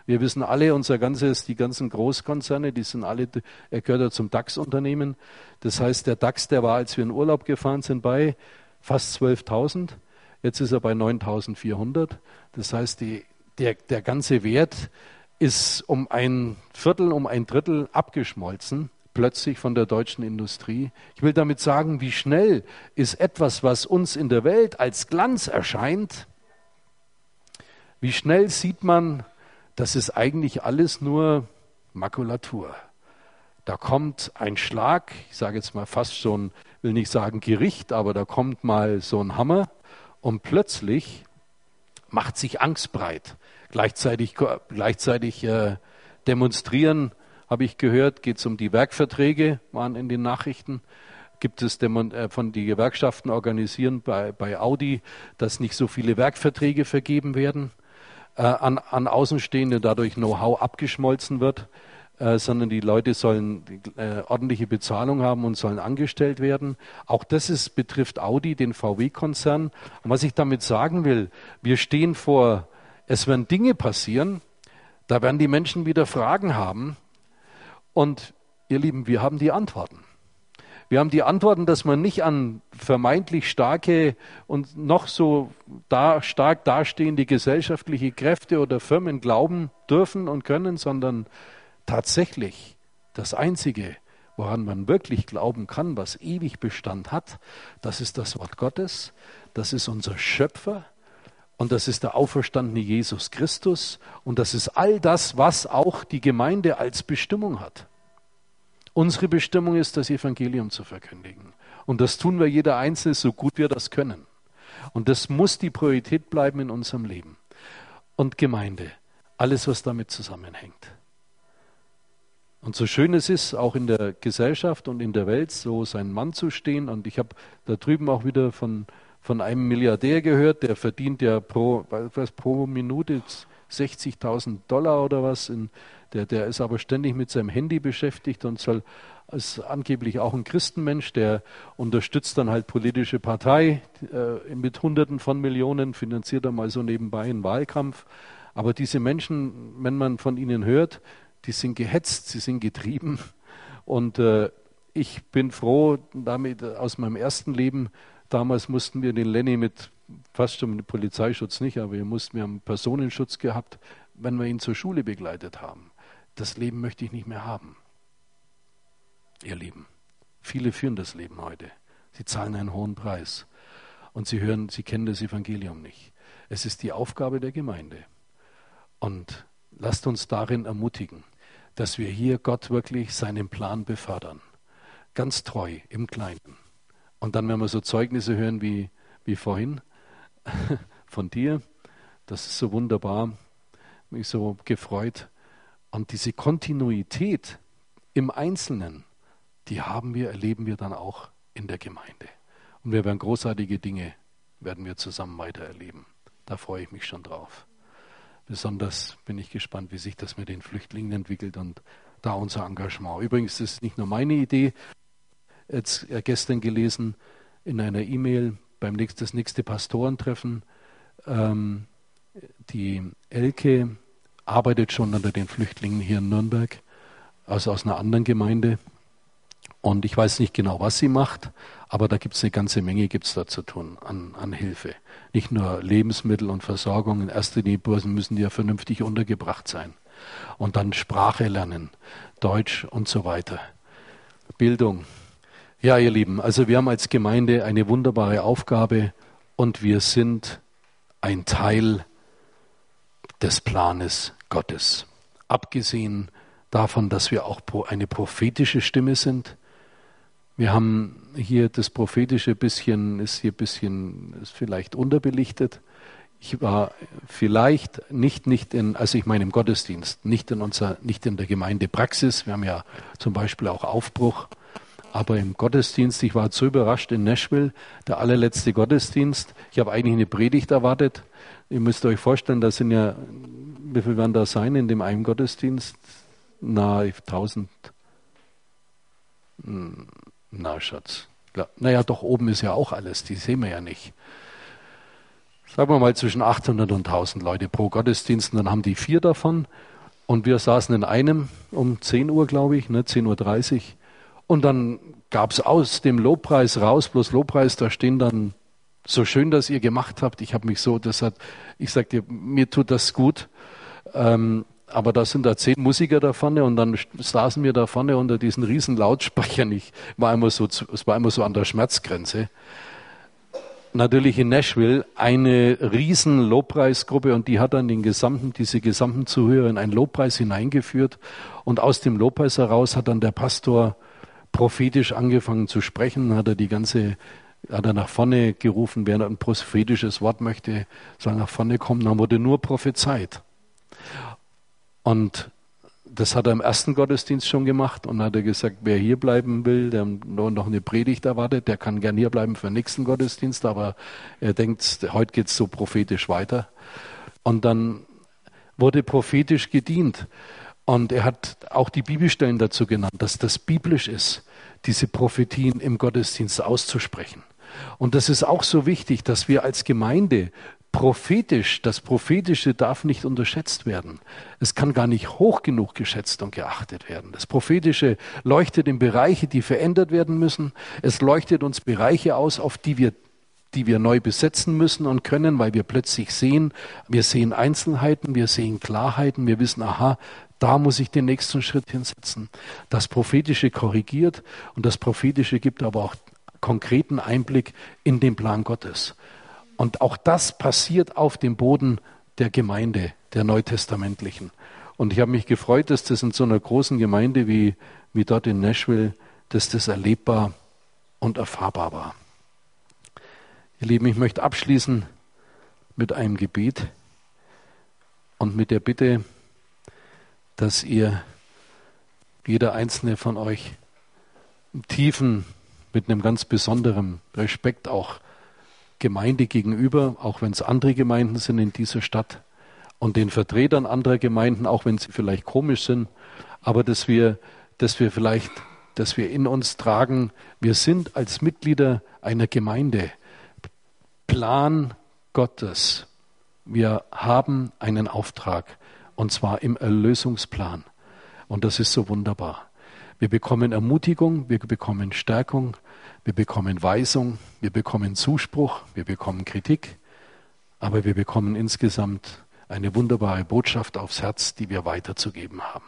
Wir wissen alle, die ganzen Großkonzerne, die sind alle, er gehört ja zum DAX-Unternehmen. Das heißt, der DAX, der war, als wir in Urlaub gefahren sind, bei fast 12.000. Jetzt ist er bei 9.400. Das heißt, der ganze Wert ist um ein Viertel, um ein Drittel abgeschmolzen, plötzlich von der deutschen Industrie. Ich will damit sagen, wie schnell ist etwas, was uns in der Welt als Glanz erscheint, wie schnell sieht man, das ist eigentlich alles nur Makulatur. Da kommt ein Schlag, ich sage jetzt mal fast schon, will nicht sagen Gericht, aber da kommt mal so ein Hammer und plötzlich macht sich Angst breit. Gleichzeitig demonstrieren, habe ich gehört, geht es um die Werkverträge, waren in den Nachrichten. Gibt es von die Gewerkschaften organisieren bei Audi, dass nicht so viele Werkverträge vergeben werden an Außenstehende, dadurch Know-how abgeschmolzen wird, sondern die Leute sollen ordentliche Bezahlung haben und sollen angestellt werden. Auch das betrifft Audi, den VW-Konzern. Und was ich damit sagen will, wir stehen vor, es werden Dinge passieren, da werden die Menschen wieder Fragen haben. Und ihr Lieben, wir haben die Antworten. Wir haben die Antworten, dass man nicht an vermeintlich starke und noch so stark dastehende gesellschaftliche Kräfte oder Firmen glauben dürfen und können, sondern tatsächlich das Einzige, woran man wirklich glauben kann, was ewig Bestand hat, das ist das Wort Gottes, das ist unser Schöpfer und das ist der auferstandene Jesus Christus und das ist all das, was auch die Gemeinde als Bestimmung hat. Unsere Bestimmung ist, das Evangelium zu verkündigen. Und das tun wir jeder Einzelne, so gut wir das können. Und das muss die Priorität bleiben in unserem Leben. Und Gemeinde, alles, was damit zusammenhängt. Und so schön es ist, auch in der Gesellschaft und in der Welt, so sein Mann zu stehen. Und ich habe da drüben auch wieder von einem Milliardär gehört, der verdient ja pro Minute $60.000 oder was. Der ist aber ständig mit seinem Handy beschäftigt und ist angeblich auch ein Christenmensch, der unterstützt dann halt politische Partei mit Hunderten von Millionen, finanziert dann mal so nebenbei einen Wahlkampf. Aber diese Menschen, wenn man von ihnen hört, die sind gehetzt, sie sind getrieben. Und ich bin froh, damit aus meinem ersten Leben, damals mussten wir den Lenny fast schon mit Polizeischutz nicht, aber wir haben Personenschutz gehabt, wenn wir ihn zur Schule begleitet haben. Das Leben möchte ich nicht mehr haben. Ihr Lieben, viele führen das Leben heute. Sie zahlen einen hohen Preis. Und sie kennen das Evangelium nicht. Es ist die Aufgabe der Gemeinde. Und lasst uns darin ermutigen, dass wir hier Gott wirklich seinen Plan befördern. Ganz treu, im Kleinen. Und dann, wenn wir so Zeugnisse hören wie vorhin von dir, das ist so wunderbar, mich so gefreut. Und diese Kontinuität im Einzelnen, die erleben wir dann auch in der Gemeinde. Und wir werden großartige Dinge, werden wir zusammen weiter erleben. Da freue ich mich schon drauf. Besonders bin ich gespannt, wie sich das mit den Flüchtlingen entwickelt und da unser Engagement. Übrigens ist es nicht nur meine Idee, jetzt gestern gelesen in einer E-Mail, das nächste Pastorentreffen, die Elke arbeitet schon unter den Flüchtlingen hier in Nürnberg, also aus einer anderen Gemeinde. Und ich weiß nicht genau, was sie macht, aber da gibt es eine ganze Menge da zu tun an Hilfe. Nicht nur Lebensmittel und Versorgung, in erster Linie müssen die ja vernünftig untergebracht sein. Und dann Sprache lernen, Deutsch und so weiter. Bildung. Ja, ihr Lieben, also wir haben als Gemeinde eine wunderbare Aufgabe und wir sind ein Teil des Planes Gottes. Abgesehen davon, dass wir auch eine prophetische Stimme sind. Wir haben hier das Prophetische ist vielleicht unterbelichtet. Ich war vielleicht im Gottesdienst, nicht in der Gemeindepraxis. Wir haben ja zum Beispiel auch Aufbruch. Aber im Gottesdienst, ich war so überrascht in Nashville, der allerletzte Gottesdienst. Ich habe eigentlich eine Predigt erwartet. Ihr müsst euch vorstellen, wie viel werden da sein in dem einen Gottesdienst? Nahe 1000. Na, Schatz. Naja, doch oben ist ja auch alles, die sehen wir ja nicht. Sagen wir mal zwischen 800 und 1000 Leute pro Gottesdienst und dann haben die 4 davon. Und wir saßen in einem um 10 Uhr, glaube ich, 10:30 Uhr. Und dann gab es aus dem Lobpreis raus, bloß Lobpreis, da stehen dann, so schön, dass ihr gemacht habt. Ich habe mich so, ich sagte, mir tut das gut. Aber da sind da 10 Musiker da vorne und dann saßen wir da vorne unter diesen riesen Lautsprechern. Es war immer so an der Schmerzgrenze. Natürlich in Nashville eine riesen Lobpreisgruppe und die hat dann diese gesamten Zuhörer in einen Lobpreis hineingeführt und aus dem Lobpreis heraus hat dann der Pastor prophetisch angefangen zu sprechen, hat er nach vorne gerufen, wer ein prophetisches Wort möchte, soll nach vorne kommen, dann wurde nur prophezeit. Und das hat er im ersten Gottesdienst schon gemacht und hat er gesagt, wer hier bleiben will, der noch eine Predigt erwartet, der kann gern hier bleiben für den nächsten Gottesdienst, aber er denkt, heute geht es so prophetisch weiter. Und dann wurde prophetisch gedient. Und er hat auch die Bibelstellen dazu genannt, dass das biblisch ist, diese Prophetien im Gottesdienst auszusprechen. Und das ist auch so wichtig, dass wir als Gemeinde das Prophetische darf nicht unterschätzt werden. Es kann gar nicht hoch genug geschätzt und geachtet werden. Das Prophetische leuchtet in Bereiche, die verändert werden müssen. Es leuchtet uns Bereiche aus, auf die wir neu besetzen müssen und können, weil wir plötzlich sehen, wir sehen Einzelheiten, wir sehen Klarheiten, wir wissen, aha, da muss ich den nächsten Schritt hinsetzen. Das Prophetische korrigiert und das Prophetische gibt aber auch konkreten Einblick in den Plan Gottes. Und auch das passiert auf dem Boden der Gemeinde, der Neutestamentlichen. Und ich habe mich gefreut, dass das in so einer großen Gemeinde wie dort in Nashville, dass das erlebbar und erfahrbar war. Ihr Lieben, ich möchte abschließen mit einem Gebet und mit der Bitte, dass jeder einzelne von euch im Tiefen, mit einem ganz besonderen Respekt auch Gemeinde gegenüber, auch wenn es andere Gemeinden sind in dieser Stadt und den Vertretern anderer Gemeinden, auch wenn sie vielleicht komisch sind, aber dass wir in uns tragen, wir sind als Mitglieder einer Gemeinde, Plan Gottes. Wir haben einen Auftrag und zwar im Erlösungsplan und das ist so wunderbar. Wir bekommen Ermutigung, wir bekommen Stärkung, wir bekommen Weisung, wir bekommen Zuspruch, wir bekommen Kritik, aber wir bekommen insgesamt eine wunderbare Botschaft aufs Herz, die wir weiterzugeben haben.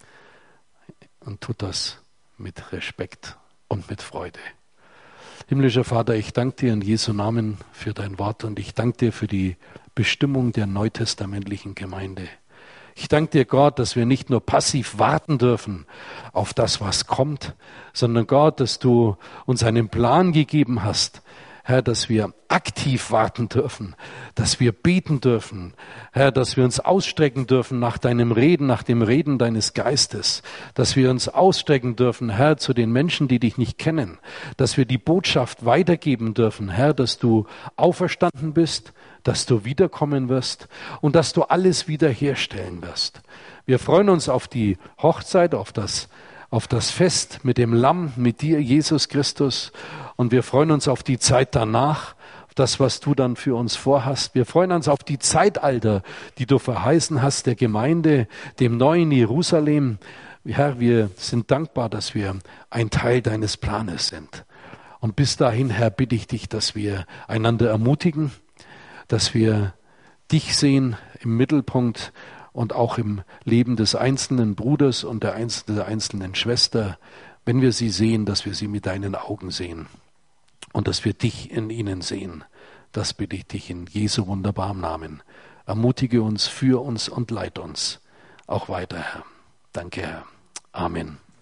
Und tut das mit Respekt und mit Freude. Himmlischer Vater, ich danke dir in Jesu Namen für dein Wort und ich danke dir für die Bestimmung der neutestamentlichen Gemeinde. Ich danke dir, Gott, dass wir nicht nur passiv warten dürfen auf das, was kommt, sondern Gott, dass du uns einen Plan gegeben hast, Herr, dass wir aktiv warten dürfen, dass wir beten dürfen, Herr, dass wir uns ausstrecken dürfen nach deinem Reden, nach dem Reden deines Geistes, dass wir uns ausstrecken dürfen, Herr, zu den Menschen, die dich nicht kennen, dass wir die Botschaft weitergeben dürfen, Herr, dass du auferstanden bist, dass du wiederkommen wirst und dass du alles wiederherstellen wirst. Wir freuen uns auf die Hochzeit, auf das Fest mit dem Lamm, mit dir, Jesus Christus. Und wir freuen uns auf die Zeit danach, auf das, was du dann für uns vorhast. Wir freuen uns auf die Zeitalter, die du verheißen hast, der Gemeinde, dem neuen Jerusalem. Herr, wir sind dankbar, dass wir ein Teil deines Planes sind. Und bis dahin, Herr, bitte ich dich, dass wir einander ermutigen, dass wir dich sehen im Mittelpunkt und auch im Leben des einzelnen Bruders und der einzelnen Schwester, wenn wir sie sehen, dass wir sie mit deinen Augen sehen und dass wir dich in ihnen sehen. Das bitte ich dich in Jesu wunderbarem Namen. Ermutige uns, führ uns und leite uns auch weiter, Herr. Danke, Herr. Amen.